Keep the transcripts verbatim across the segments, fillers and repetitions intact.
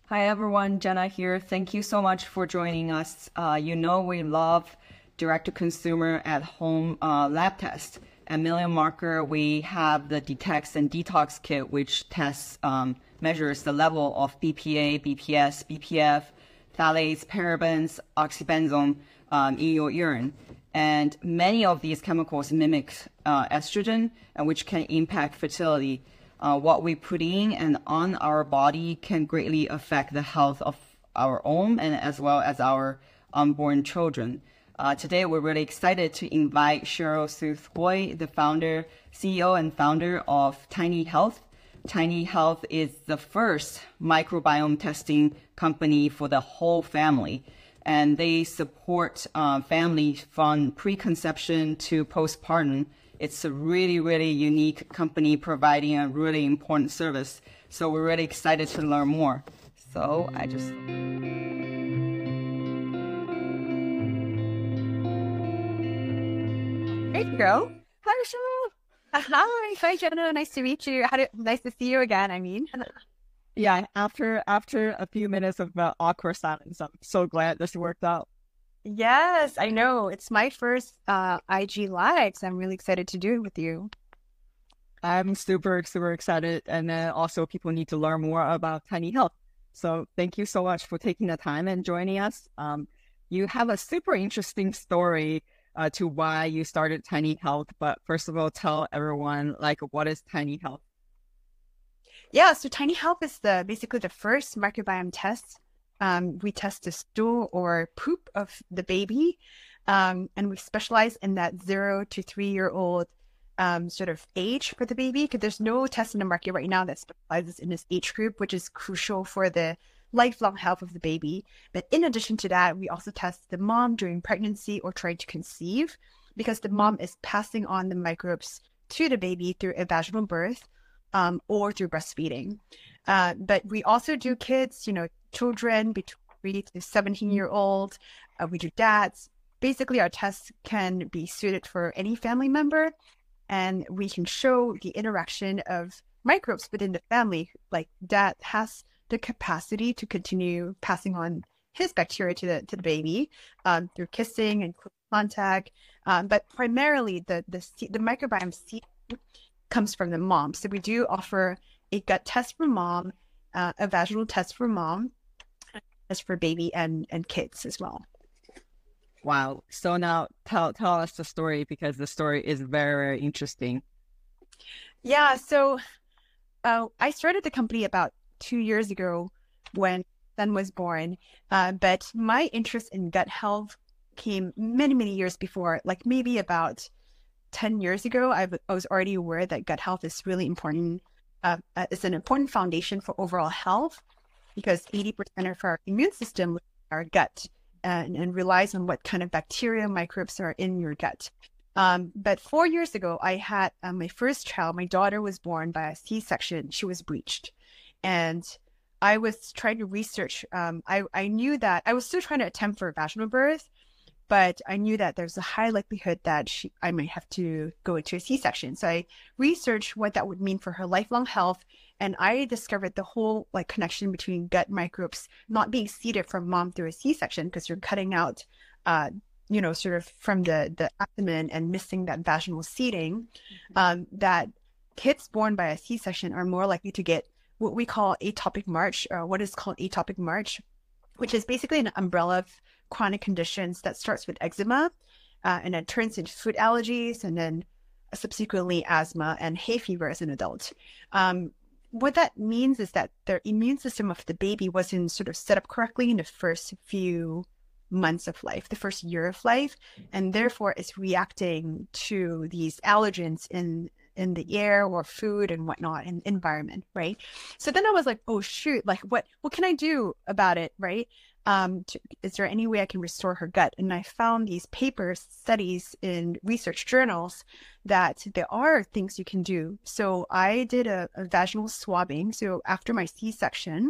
Hi everyone, Jenna here. Thank you so much for joining us. Uh, you know we love direct-to-consumer at-home uh, lab tests. At Million Marker, we have the Detects and Detox Kit, which tests, um, measures the level of B P A, B P S, B P F, phthalates, parabens, oxybenzone um, in your urine. And many of these chemicals mimic uh, estrogen, and which can impact fertility. Uh, what we put in and on our body can greatly affect the health of our own and as well as our unborn children. Uh, today, we're really excited to invite Cheryl Sooth Hoy, the founder, C E O and founder of Tiny Health. Tiny Health is the first microbiome testing company for the whole family. And they support uh, families from preconception to postpartum. It's a really, really unique company providing a really important service. So we're really excited to learn more. So I just... There you go. Hi, Michelle. Hi, hi, Jenna. Nice to meet you. How do, nice to see you again. I mean, Yeah, after after a few minutes of uh, awkward silence, I'm so glad this worked out. yes, I know. It's my first uh, I G Live, so I'm really excited to do it with you. I'm super super excited, and then also people need to learn more about Tiny Health. So thank you so much for taking the time and joining us. Um, you have a super interesting story uh, to why you started Tiny Health, but first of all, tell everyone like what is Tiny Health? Yeah, so Tiny Health is the basically the first microbiome test. Um, we test the stool or poop of the baby, um, and we specialize in that zero to three year old um, sort of age for the baby because there's no test in the market right now that specializes in this age group, which is crucial for the lifelong health of the baby. But in addition to that, we also test the mom during pregnancy or trying to conceive because the mom is passing on the microbes to the baby through a vaginal birth um, or through breastfeeding. Uh, but we also do kids, you know, children between three to seventeen year old. Uh, we do dads. Basically, our tests can be suited for any family member, and we can show the interaction of microbes within the family. Like dad has the capacity to continue passing on his bacteria to the to the baby um, through kissing and close contact. Um, but primarily, the the the microbiome seed comes from the mom. So we do offer a gut test for mom, uh, a vaginal test for mom, test for baby and and kids as well. Wow. So now tell tell us the story because the story is very, very interesting. Yeah. So uh, I started the company about two years ago when son was born. Uh, but my interest in gut health came many, many years before, like maybe about ten years ago. I've, I was already aware that gut health is really important. Uh, uh, it's an important foundation for overall health because eighty percent of our immune system lives in our gut and, and relies on what kind of bacteria, microbes are in your gut. Um, but four years ago, I had uh, my first child. My daughter was born by a C-section. She was breached. And I was trying to research. Um, I, I knew that I was still trying to attempt for a vaginal birth, but I knew that there's a high likelihood that she, I might have to go into a C-section. So I researched what that would mean for her lifelong health. And I discovered the whole like connection between gut microbes not being seeded from mom through a C-section because you're cutting out, uh, you know, sort of from the, the abdomen and missing that vaginal seeding, um, that kids born by a C-section are more likely to get what we call atopic march, or what is called atopic march, which is basically an umbrella of chronic conditions that starts with eczema uh, and then turns into food allergies and then subsequently asthma and hay fever as an adult. Um, what that means is that the immune system of the baby wasn't sort of set up correctly in the first few months of life, the first year of life, and therefore it's reacting to these allergens in in the air or food and whatnot and environment, right? So then I was like, oh shoot, like what what can I do about it, right? Um, to, is there any way I can restore her gut? And I found these papers, studies in research journals that there are things you can do. So I did a, a vaginal swabbing. So after my C-section,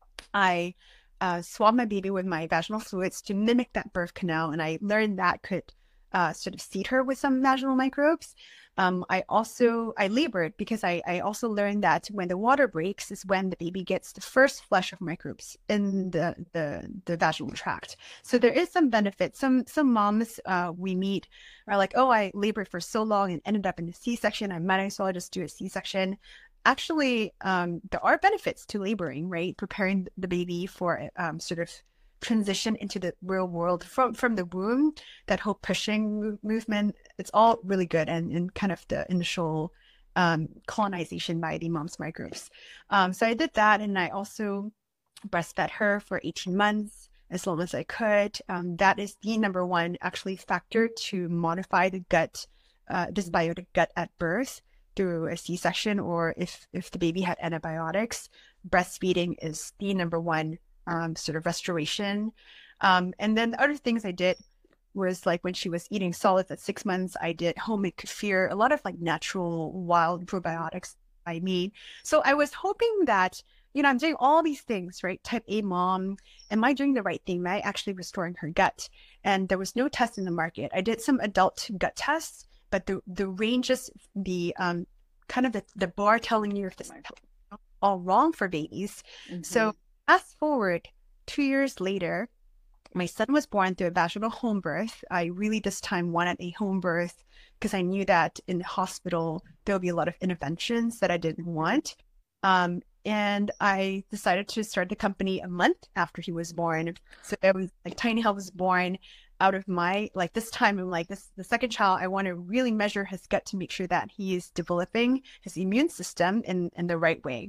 I uh, swabbed my baby with my vaginal fluids to mimic that birth canal. And I learned that could uh, sort of seed her with some vaginal microbes. Um, I also, I labored because I, I also learned that when the water breaks is when the baby gets the first flush of microbes in the, the, the vaginal tract. So there is some benefit. Some, some moms uh, we meet are like, oh, I labored for so long and ended up in a C-section. I might as well just do a C-section. Actually, um, there are benefits to laboring, right? Preparing the baby for um, sort of transition into the real world from from the womb, that whole pushing movement, it's all really good, and, and kind of the initial um, colonization by the mom's microbes. Um, so I did that, and I also breastfed her for eighteen months as long as I could. Um, that is the number one actually factor to modify the gut, uh, dysbiotic gut at birth through a C-section, or if if the baby had antibiotics, breastfeeding is the number one um, sort of restoration. Um, and then the other things I did was like when she was eating solids at six months, I did homemade kefir, a lot of like natural wild probiotics I made. So I was hoping that, you know, I'm doing all these things, right? Type A mom, am I doing the right thing? Am I actually restoring her gut? And there was no test in the market. I did some adult gut tests, but the, the ranges, the um, kind of the, the bar telling you if this is all wrong for babies. Mm-hmm. So fast forward two years later, my son was born through a vaginal home birth. I really this time wanted a home birth because I knew that in the hospital, there would be a lot of interventions that I didn't want. Um, and I decided to start the company a month after he was born. So it was like Tiny Health was born out of my, like this time, I'm like, this the second child, I want to really measure his gut to make sure that he is developing his immune system in, in the right way.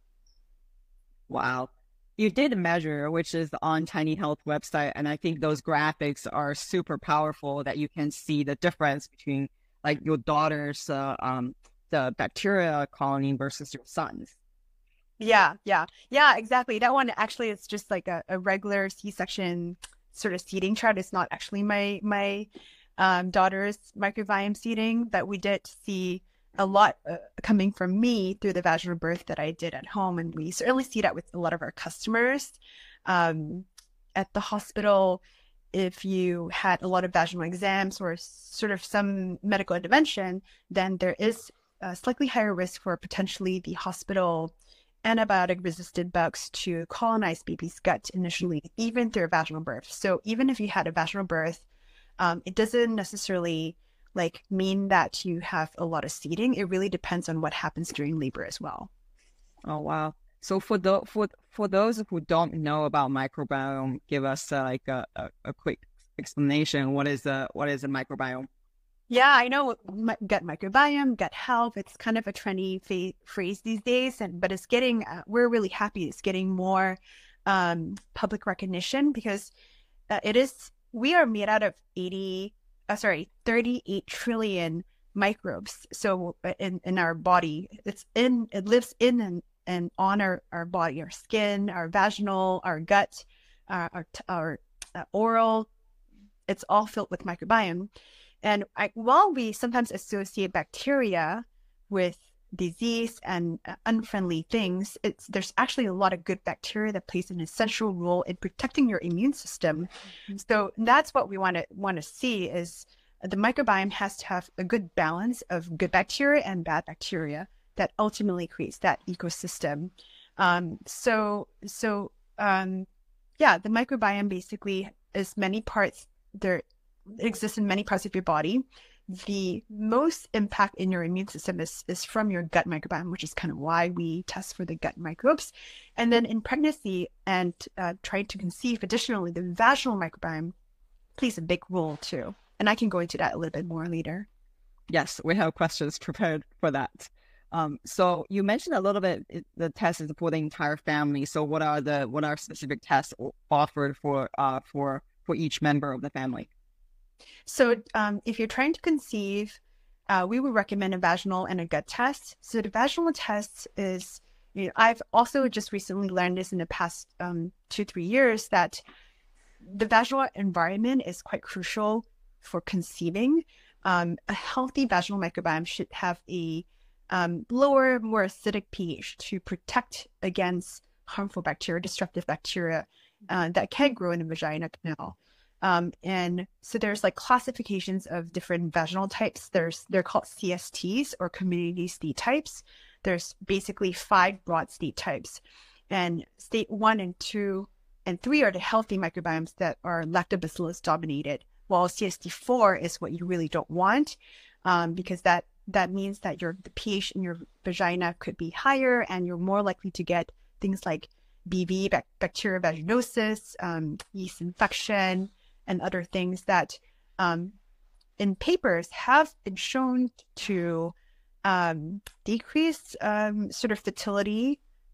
Wow. You did measure, which is on Tiny Health website. And I think those graphics are super powerful, that you can see the difference between like your daughter's uh, um, the bacteria colony versus your son's. Yeah, yeah, yeah, exactly. That one actually is just like a, a regular C-section sort of seeding chart. It's not actually my my um, daughter's microbiome seeding, but we did see a lot uh, coming from me through the vaginal birth that I did at home. And we certainly see that with a lot of our customers. Um, at the hospital, if you had a lot of vaginal exams or sort of some medical intervention, then there is a slightly higher risk for potentially the hospital antibiotic resistant bugs to colonize baby's gut initially, even through a vaginal birth. So even if you had a vaginal birth, um, it doesn't necessarily like mean that you have a lot of seeding. It really depends on what happens during labor as well. Oh, wow. So for the, for, for those who don't know about microbiome, give us uh, like a, a, a quick explanation. What is a, what is a microbiome? Yeah, I know gut microbiome, gut health. It's kind of a trendy fa- phrase these days, and but it's getting, uh, we're really happy it's getting more um, public recognition because uh, it is, we are made out of eighty, uh, sorry, thirty-eight trillion microbes. So in, in our body, it's in, it lives in and, and on our, our body, our skin, our vaginal, our gut, uh, our, our uh, oral, it's all filled with microbiome. And I, while we sometimes associate bacteria with disease and uh, unfriendly things, it's, there's actually a lot of good bacteria that plays an essential role in protecting your immune system. Mm-hmm. So that's what we want to want to see is the microbiome has to have a good balance of good bacteria and bad bacteria that ultimately creates that ecosystem. Um, so, so um, yeah, the microbiome basically is many parts there. It exists in many parts of your body. The most impact in your immune system is, is from your gut microbiome, which is kind of why we test for the gut microbes. And then in pregnancy and uh, trying to conceive, additionally, the vaginal microbiome plays a big role too. And I can go into that a little bit more later. Yes, we have questions prepared for that. Um, so you mentioned a little bit the test is for the entire family. So what are the what are specific tests offered for uh, for for each member of the family? So um, if you're trying to conceive, uh, we would recommend a vaginal and a gut test. So the vaginal test is, you know, I've also just recently learned this in the past um, two, three years that the vaginal environment is quite crucial for conceiving. Um, a healthy vaginal microbiome should have a um, lower, more acidic pH to protect against harmful bacteria, destructive bacteria uh, that can grow in the vagina canal. Um, and so there's like classifications of different vaginal types. There's, they're called C S Ts, or community state types. There's basically five broad state types, and state one and two and three are the healthy microbiomes that are lactobacillus dominated, while C S T four is what you really don't want, um, because that that means that your the pH in your vagina could be higher, and you're more likely to get things like B V, bac- bacterial vaginosis, um, yeast infection, and other things that um, in papers have been shown to um, decrease um, sort of fertility,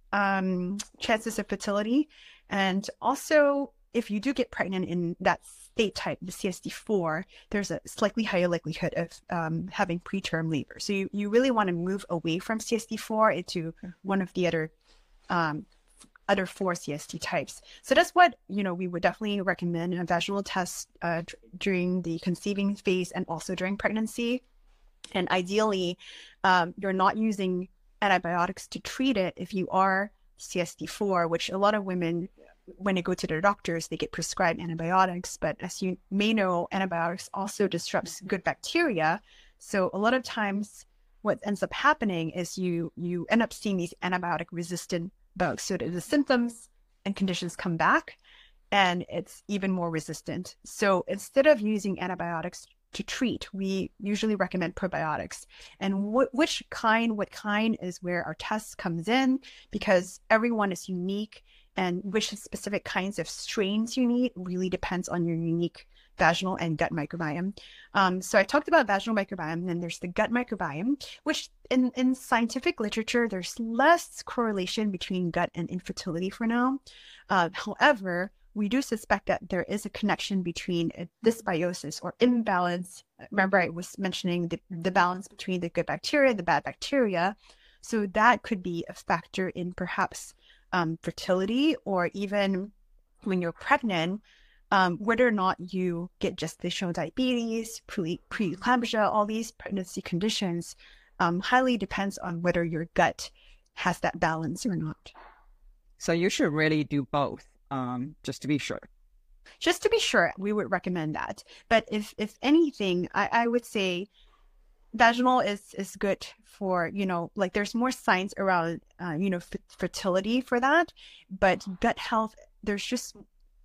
um, chances of fertility. And also, if you do get pregnant in that state type, the C S T four, there's a slightly higher likelihood of um, having preterm labor. So you, you really want to move away from C S T four into one of the other um, other four C S T types. So that's what, you know, we would definitely recommend a vaginal test uh, d- during the conceiving phase and also during pregnancy. And ideally, um, you're not using antibiotics to treat it if you are C S T four, which a lot of women, when they go to their doctors, they get prescribed antibiotics. But as you may know, antibiotics also disrupts good bacteria. So a lot of times what ends up happening is you you end up seeing these antibiotic resistant bugs. So that the symptoms and conditions come back and it's even more resistant. So instead of using antibiotics to treat, we usually recommend probiotics. And wh- which kind, what kind is where our test comes in, because everyone is unique, and which specific kinds of strains you need really depends on your unique vaginal and gut microbiome. Um, so I talked about vaginal microbiome, and there's the gut microbiome, which in, in scientific literature, there's less correlation between gut and infertility for now. Uh, however, we do suspect that there is a connection between a dysbiosis or imbalance. Remember, I was mentioning the, the balance between the good bacteria and the bad bacteria. So that could be a factor in perhaps um, fertility, or even when you're pregnant, um, whether or not you get gestational diabetes, pre- preeclampsia, all these pregnancy conditions um, highly depends on whether your gut has that balance or not. So you should really do both. Um, just to be sure. Just to be sure, we would recommend that. But if if anything, I, I would say vaginal is is good for, you know, like there's more science around, uh, you know, f- fertility for that. But gut health, there's just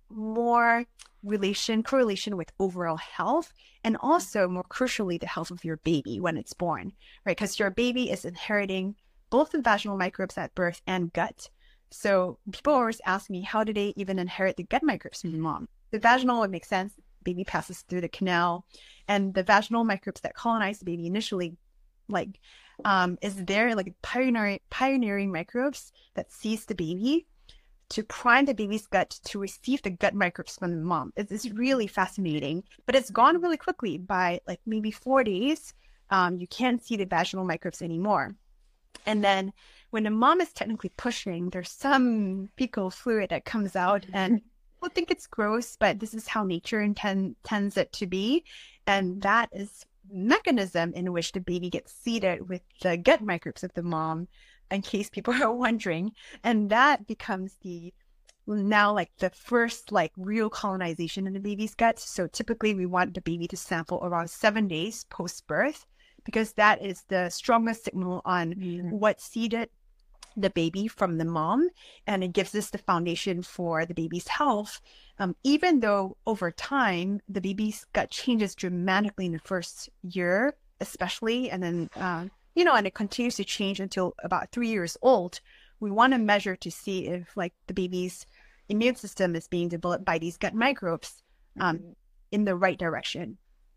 more relation, correlation with overall health, and also more crucially, the health of your baby when it's born, right? Because your baby is inheriting both the vaginal microbes at birth and gut. So people always ask me, how do they even inherit the gut microbes from the mom? The vaginal would make sense. Baby passes through the canal, and the vaginal microbes that colonize the baby initially, like, um, is there like pioneering pioneering microbes that seize the baby to prime the baby's gut to receive the gut microbes from the mom. It's, it's really fascinating, but it's gone really quickly. By like maybe four days, um, you can't see the vaginal microbes anymore. And then when the mom is technically pushing, there's some fecal fluid that comes out, and people think it's gross, but this is how nature intend, intends it to be. And that is mechanism in which the baby gets seeded with the gut microbes of the mom, in case people are wondering. And that becomes the now like the first like real colonization in the baby's gut. So typically we want the baby to sample around seven days post-birth, because that is the strongest signal on mm. what seeded the baby from the mom, and it gives us the foundation for the baby's health. Um, even though over time the baby's gut changes dramatically in the first year, especially, and then uh, you know, and it continues to change until about three years old. We want to measure to see if like the baby's immune system is being developed by these gut microbes um, mm-hmm. in the right direction.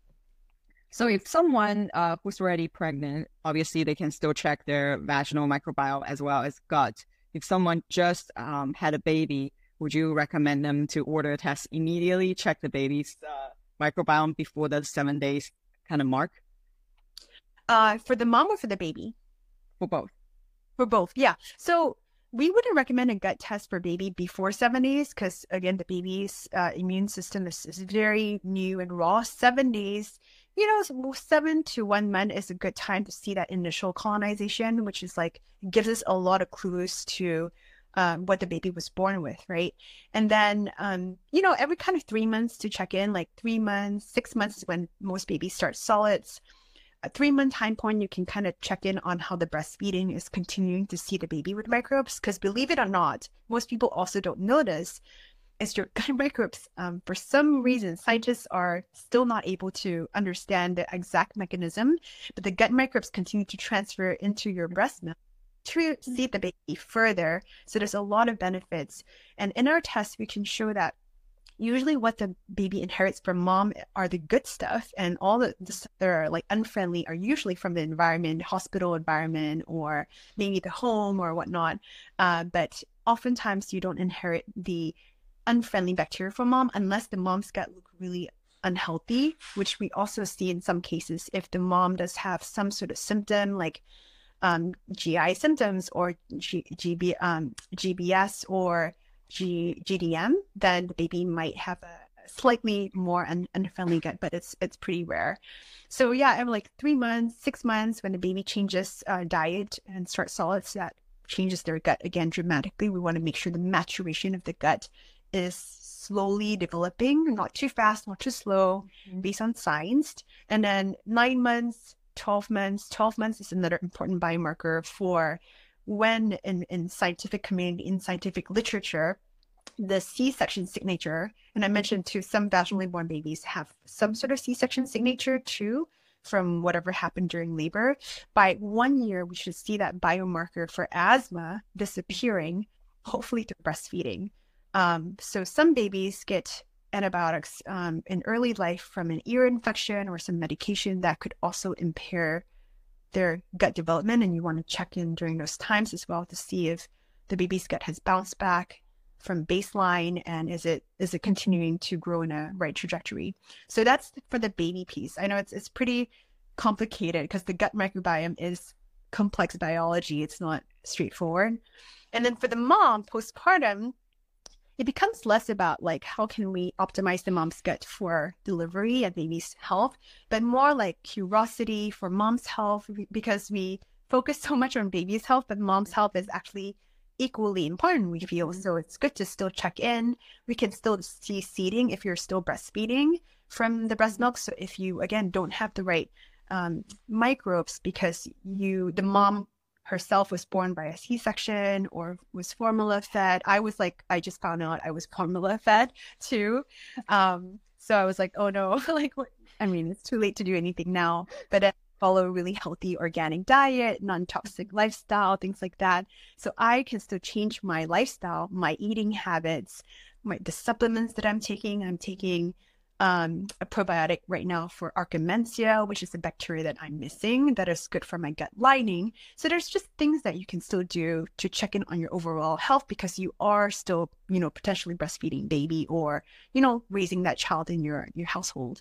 So if someone uh, who's already pregnant, obviously they can still check their vaginal microbiome as well as gut. If someone just um, had a baby, would you recommend them to order a test immediately, check the baby's uh, microbiome before the seven days kind of mark? Uh, for the mom or for the baby? For both. For both, yeah. So we wouldn't recommend a gut test for baby before seven days because, again, the baby's uh, immune system is, is very new and raw. Seven days, you know, seven to one month is a good time to see that initial colonization, which is like, gives us a lot of clues to um, what the baby was born with, right? And then, um, you know, every kind of three months to check in, like three months, six months is when most babies start solids. A three month time point, you can kind of check in on how the breastfeeding is continuing to see the baby with microbes. Because believe it or not, most people also don't notice is your gut microbes. Um, for some reason, scientists are still not able to understand the exact mechanism, but the gut microbes continue to transfer into your breast milk to see the baby further. So there's a lot of benefits. And in our test, we can show that usually what the baby inherits from mom are the good stuff, and all the, the stuff that are like unfriendly are usually from the environment, hospital environment, or maybe the home or whatnot. Uh, but oftentimes you don't inherit the unfriendly bacteria from mom unless the mom's gut look really unhealthy, which we also see in some cases if the mom does have some sort of symptom like um, G I symptoms or G- GB, um, G B S or G- GDM, then the baby might have a slightly more un- unfriendly gut, but it's it's pretty rare. So yeah, I'm like three months, six months when the baby changes uh, diet and starts solids, that changes their gut again dramatically. We want to make sure the maturation of the gut is slowly developing, not too fast, not too slow, mm-hmm. based on science. And then nine months, twelve months, twelve months is another important biomarker for when in, in scientific community, in scientific literature, the C-section signature, and I mentioned too, some vaginally born babies have some sort of C-section signature too, from whatever happened during labor. By one year, we should see that biomarker for asthma disappearing, hopefully through breastfeeding. Um, so some babies get antibiotics um, in early life from an ear infection or some medication that could also impair their gut development. And you want to check in during those times as well to see if the baby's gut has bounced back from baseline and is it is it continuing to grow in a right trajectory. So that's for the baby piece. I know it's it's pretty complicated because the gut microbiome is complex biology. It's not straightforward. And then for the mom, postpartum, it becomes less about like how can we optimize the mom's gut for delivery and baby's health, but more like curiosity for mom's health, because we focus so much on baby's health, but mom's health is actually equally important, we feel. So it's good to still check in. We can still see seeding if you're still breastfeeding from the breast milk. So if you, again, don't have the right um, microbes because you, the mom herself was born by a C-section or was formula fed. I was like, I just found out I was formula fed too. Um, so I was like, oh no, like, what? I mean, it's too late to do anything now, but I follow a really healthy organic diet, non-toxic lifestyle, things like that. So I can still change my lifestyle, my eating habits, my, the supplements that I'm taking. I'm taking Um, a probiotic right now for Akkermansia, which is a bacteria that I'm missing that is good for my gut lining. So there's just things that you can still do to check in on your overall health because you are still, you know, potentially breastfeeding baby or, you know, raising that child in your, your household.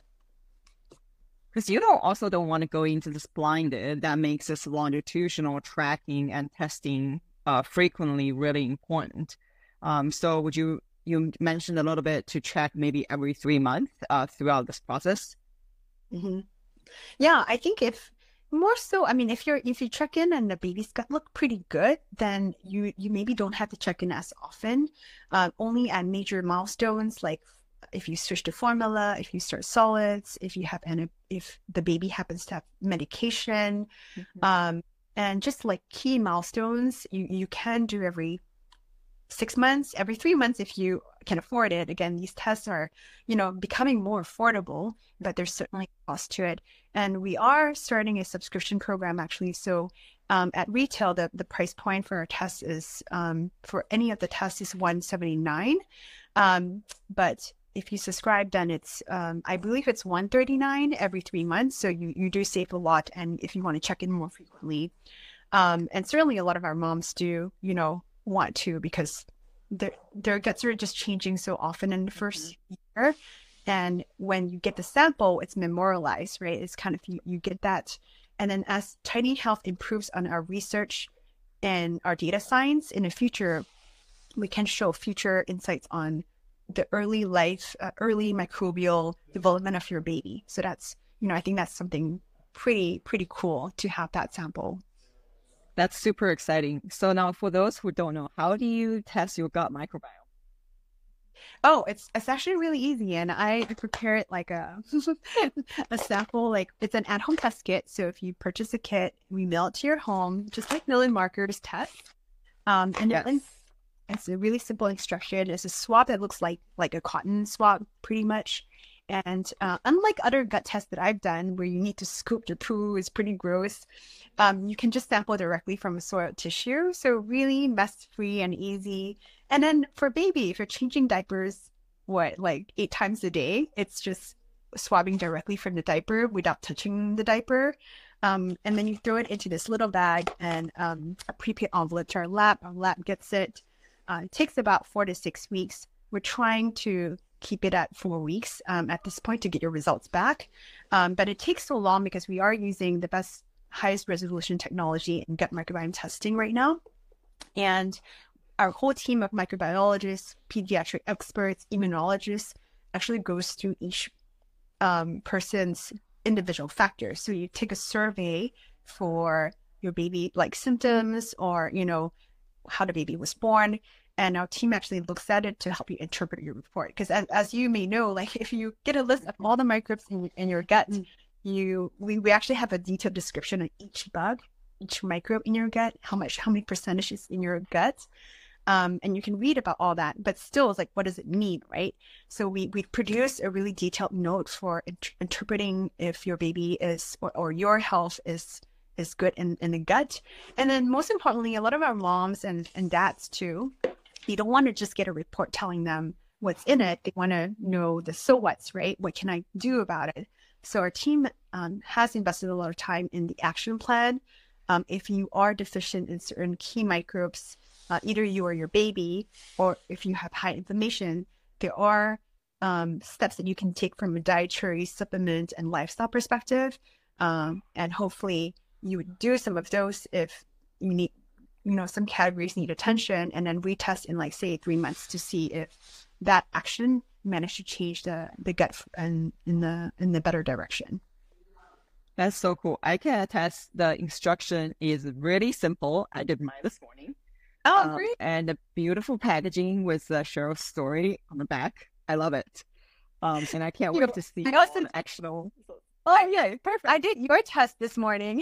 Because you don't also don't want to go into this blinded. That makes this longitudinal tracking and testing uh, frequently really important. Um, so would you You mentioned a little bit to check maybe every three months uh, throughout this process. Mm-hmm. Yeah, I think if more so, I mean, if you're if you check in and the baby's gut look pretty good, then you you maybe don't have to check in as often. Uh, only at major milestones, like if you switch to formula, if you start solids, if you have an if the baby happens to have medication, mm-hmm. um, and just like key milestones, you you can do every six months, every three months if you can afford it. Again, these tests are, you know, becoming more affordable, but there's certainly a cost to it. And we are starting a subscription program actually. So um, at retail, the, the price point for our tests is, um, for any of the tests is one hundred seventy-nine dollars. Um, but if you subscribe, then it's, um, I believe it's one hundred thirty-nine dollars every three months. So you, you do save a lot. And if you want to check in more frequently, um, and certainly a lot of our moms do, you know, want to because their their guts are just changing so often in the first mm-hmm. year, and when you get the sample, it's memorialized, right? It's kind of you, you get that, and then as Tiny Health improves on our research and our data science in the future, we can show future insights on the early life, uh, early microbial development of your baby. So that's, you know, I think that's something pretty pretty cool to have that sample. That's super exciting. So now for those who don't know, how do you test your gut microbiome? Oh, it's it's actually really easy, and I prepare it like a a sample. Like it's an at-home test kit. So if you purchase a kit, we mail it to your home, just like Million Markers test. Um, and Yes. it, it's a really simple instruction. It's a swab that looks like like a cotton swab, pretty much. And uh, unlike other gut tests that I've done, where you need to scoop the poo, is pretty gross. Um, you can just sample directly from a soiled tissue, so really mess-free and easy. And then for baby, if you're changing diapers, what, like eight times a day, it's just swabbing directly from the diaper without touching the diaper. Um, and then you throw it into this little bag and um, a prepaid envelope to our lab. Our lab gets it. Uh, it takes about four to six weeks. We're trying to keep it at four weeks um, at this point to get your results back. Um, but it takes so long because we are using the best, highest resolution technology in gut microbiome testing right now. And our whole team of microbiologists, pediatric experts, immunologists actually goes through each um, person's individual factors. So you take a survey for your baby, like symptoms or, you know, how the baby was born. And our team actually looks at it to help you interpret your report. Because as, as you may know, like if you get a list of all the microbes in, in your gut, you we, we actually have a detailed description of each bug, each microbe in your gut, how much, how many percentage is in your gut. Um, and you can read about all that, but still it's like, what does it mean, right? So we, we produce a really detailed note for int- interpreting if your baby is, or, or your health is is good in, in the gut. And then most importantly, a lot of our moms and, and dads too, they don't want to just get a report telling them what's in it. They want to know the so what's, right? What can I do about it? So our team um, has invested a lot of time in the action plan. Um, if you are deficient in certain key microbes, uh, either you or your baby, or if you have high inflammation, there are um, steps that you can take from a dietary, supplement, and lifestyle perspective. Um, and hopefully you would do some of those if you need, you know, some categories need attention, and then retest in like, say, three months to see if that action managed to change the, the gut and in the, in the better direction. That's so cool. I can attest the instruction is really simple. I did mine this morning. Oh, Um, great. and the beautiful packaging with uh, Cheryl's story on the back. I love it. Um, and I can't wait to see I also- all the actual. Oh, yeah, perfect. I did your test this morning.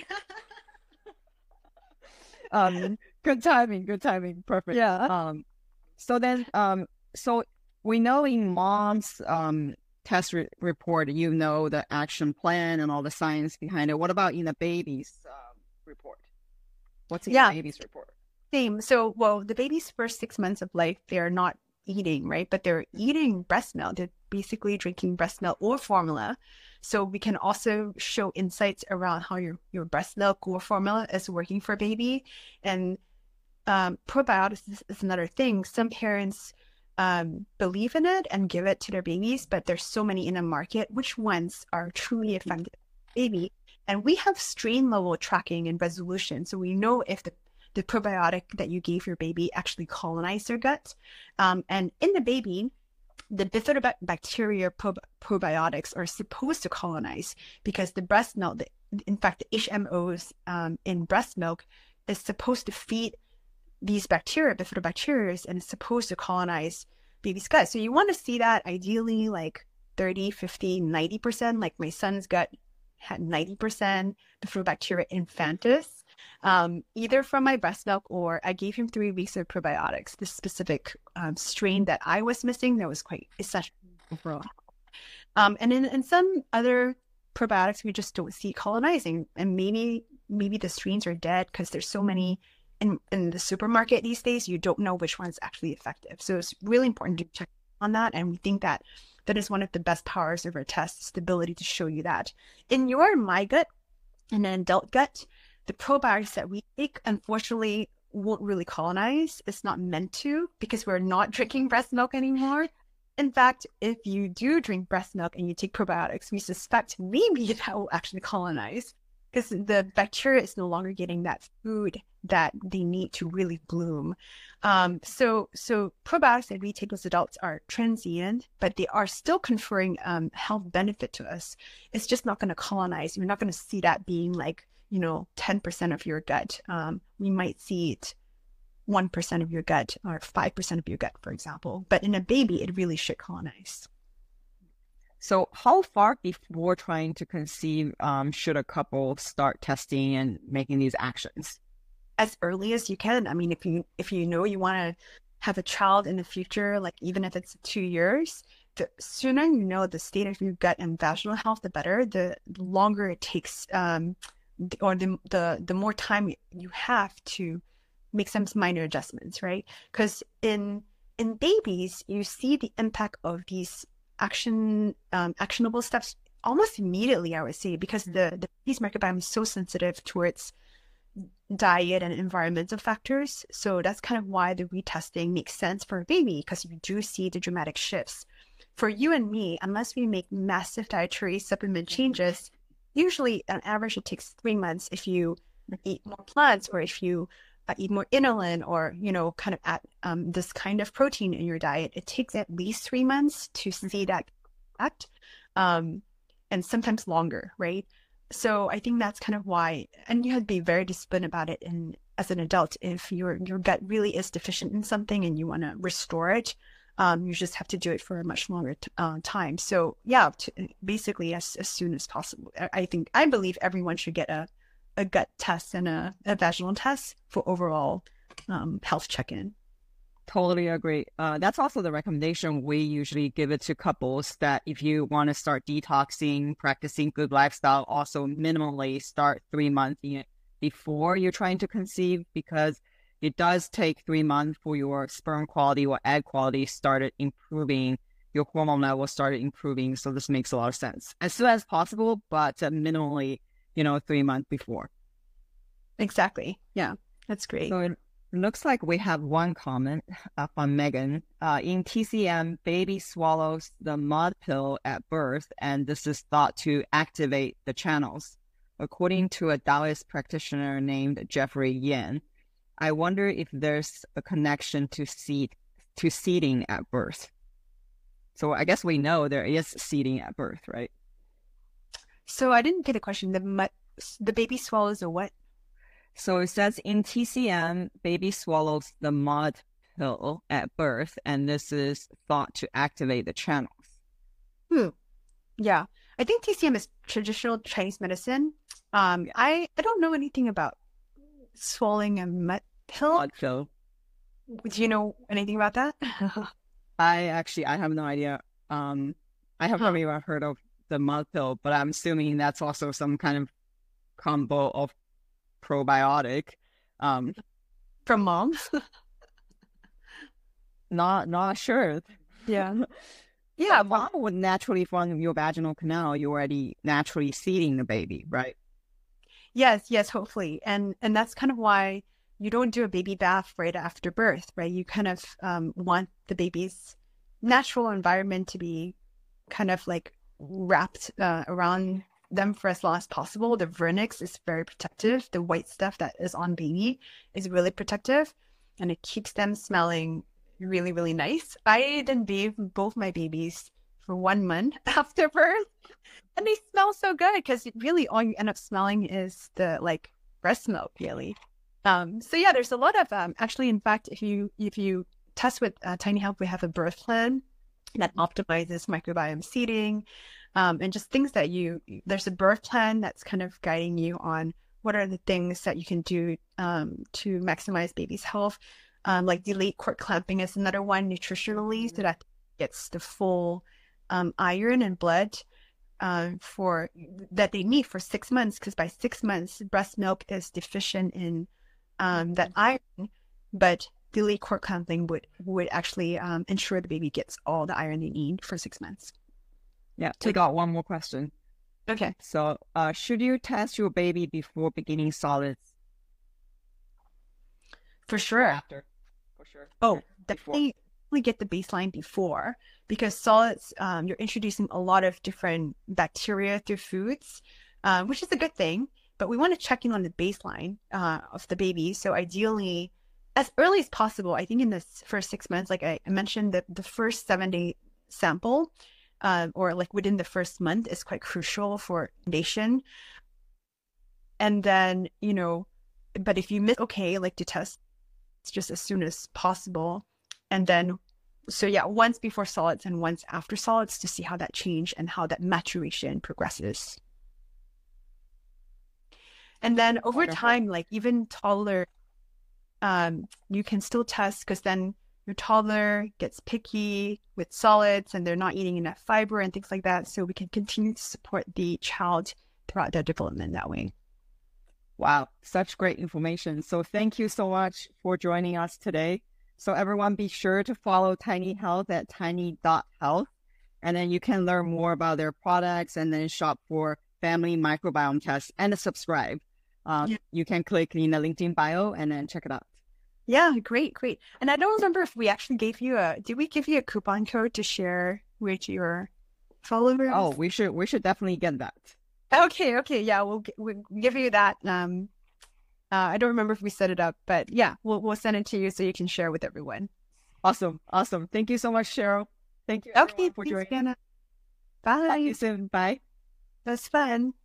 Um, good timing, good timing, perfect. Yeah. Um, so then, um, so we know in mom's um test re- report, you know the action plan and all the science behind it. What about in the baby's um, report? What's in Yeah. the baby's report? Same. So, well, the baby's first six months of life, they're not eating, right? But they're eating breast milk. They're basically drinking breast milk or formula. So we can also show insights around how your, your breast milk or formula is working for baby. And um, probiotics is, is another thing. Some parents um, believe in it and give it to their babies, but there's so many in the market. Which ones are truly effective for baby? And we have strain level tracking and resolution. So we know if the the probiotic that you gave your baby actually colonized their gut. Um, and in the baby, the bifidobacteria prob- probiotics are supposed to colonize because the breast milk, the, in fact, the H M Os um, in breast milk is supposed to feed these bacteria, bifidobacteria, and it's supposed to colonize baby's gut. So you want to see that ideally like thirty, fifty, ninety percent, like my son's gut had ninety percent Bifidobacteria infantis, um, either from my breast milk or I gave him three weeks of probiotics, this specific um, strain that I was missing that was quite essential for health. Um, and in, in some other probiotics, we just don't see colonizing, and maybe maybe the strains are dead because there's so many in, in the supermarket these days, you don't know which one's actually effective. So it's really important to check on that, and we think that that is one of the best powers of our test, the ability to show you that. In your my gut and an adult gut, the probiotics that we take, unfortunately, won't really colonize. It's not meant to because we're not drinking breast milk anymore. In fact, if you do drink breast milk and you take probiotics, we suspect maybe that will actually colonize because the bacteria is no longer getting that food that they need to really bloom. Um, so, so probiotics that we take as adults are transient, but they are still conferring um, health benefit to us. It's just not going to colonize. You're not going to see that being like, you know, ten percent of your gut. Um, we might see it one percent of your gut or five percent of your gut, for example. But in a baby, it really should colonize. So how far before trying to conceive um, should a couple start testing and making these actions? As early as you can. I mean, if you if you know you want to have a child in the future, like even if it's two years, the sooner you know the state of your gut and vaginal health, the better. The longer it takes, um, or the the the more time you have to make some minor adjustments, right? Because in in babies, you see the impact of these action um, actionable steps almost immediately, I would say, because the the baby's microbiome is so sensitive towards diet and environmental factors. So that's kind of why the retesting makes sense for a baby, because you do see the dramatic shifts. For you and me, unless we make massive dietary supplement changes, usually on average it takes three months if you eat more plants, or if you uh, eat more inulin, or, you know, kind of add um, this kind of protein in your diet. It takes at least three months to see that effect, um, and sometimes longer, right? So I think that's kind of why, and you have to be very disciplined about it. And as an adult, if your your gut really is deficient in something and you want to restore it, um, you just have to do it for a much longer t- uh, time. So yeah, to, basically as, as soon as possible. I, I think, I believe everyone should get a, a gut test and a, a vaginal test for overall um, health check-in. Totally agree. Uh, that's also the recommendation we usually give it to couples, that if you want to start detoxing, practicing good lifestyle, also minimally start three months before you're trying to conceive, because it does take three months for your sperm quality or egg quality started improving, your hormone level started improving. So this makes a lot of sense. As soon as possible, but uh, minimally, you know, three months before. Exactly. Yeah, that's great. So it looks like we have one comment uh, from Megan. Uh, in T C M, baby swallows the mud pill at birth, and this is thought to activate the channels. According to a Taoist practitioner named Jeffrey Yin, I wonder if there's a connection to seed to seeding at birth. So I guess we know there is seeding at birth, right? So I didn't get a question. The mud, the baby swallows a what? So it says in T C M, baby swallows the mud pill at birth, and this is thought to activate the channels. Hmm. Yeah. I think T C M is traditional Chinese medicine. Um, I, I don't know anything about swallowing a mud pill. Mud pill. Do you know anything about that? I actually, I have no idea. Um, I have probably huh. heard of the mud pill, but I'm assuming that's also some kind of combo of probiotic. Um, From mom? not, not sure. Yeah. Yeah, mom would naturally, from your vaginal canal, you're already naturally seeding the baby, right? Yes, yes, hopefully. And and that's kind of why you don't do a baby bath right after birth, right? You kind of um, want the baby's natural environment to be kind of like wrapped uh, around them for as long as possible. The vernix is very protective. The white stuff that is on baby is really protective, and it keeps them smelling really, really nice. I didn't bathe both my babies for one month after birth, and they smell so good, because really all you end up smelling is the like breast milk, really. Um, so yeah, there's a lot of um, actually, in fact, if you if you test with uh, Tiny Health, we have a birth plan that optimizes microbiome seeding, um, and just things that you. There's a birth plan that's kind of guiding you on what are the things that you can do um, to maximize baby's health. Um, like delayed cord clamping is another one nutritionally, so that it gets the full um, iron and blood uh, for that they need for six months. Because by six months, breast milk is deficient in um, that iron, but delayed cord clamping would would actually um, ensure the baby gets all the iron they need for six months. Yeah, we got one more question. Okay. So, uh, should you test your baby before beginning solids? For sure. After. For sure. Oh, definitely get the baseline before, because solids, um, you're introducing a lot of different bacteria through foods, uh, which is a good thing. But we want to check in on the baseline uh, of the baby. So ideally, as early as possible, I think in the first six months, like I mentioned, the, the first seven day sample, uh, or like within the first month, is quite crucial for foundation. And then, you know, but if you miss, okay, like to test just as soon as possible. And then, so yeah, once before solids and once after solids to see how that change and how that maturation progresses. And then over Wonderful. time, like even toddler, um, you can still test because then your toddler gets picky with solids and they're not eating enough fiber and things like that. So we can continue to support the child throughout their development that way. Wow, such great information. So thank you so much for joining us today. So everyone be sure to follow Tiny Health at tiny dot health. And then you can learn more about their products and then shop for family microbiome tests and subscribe. Uh, Yeah. You can click in the LinkedIn bio and then check it out. Yeah, great, great. And I don't remember if we actually gave you a, did we give you a coupon code to share with your followers? Oh, we should we should definitely get that. Okay, okay, yeah, we'll, g- we'll give you that. Um, uh, I don't remember if we set it up, but yeah, we'll we'll send it to you so you can share with everyone. Awesome, awesome. Thank you so much, Cheryl. Thank you Okay, everyone for thanks, joining. Anna. Talk to Bye. you soon. Bye. That's fun.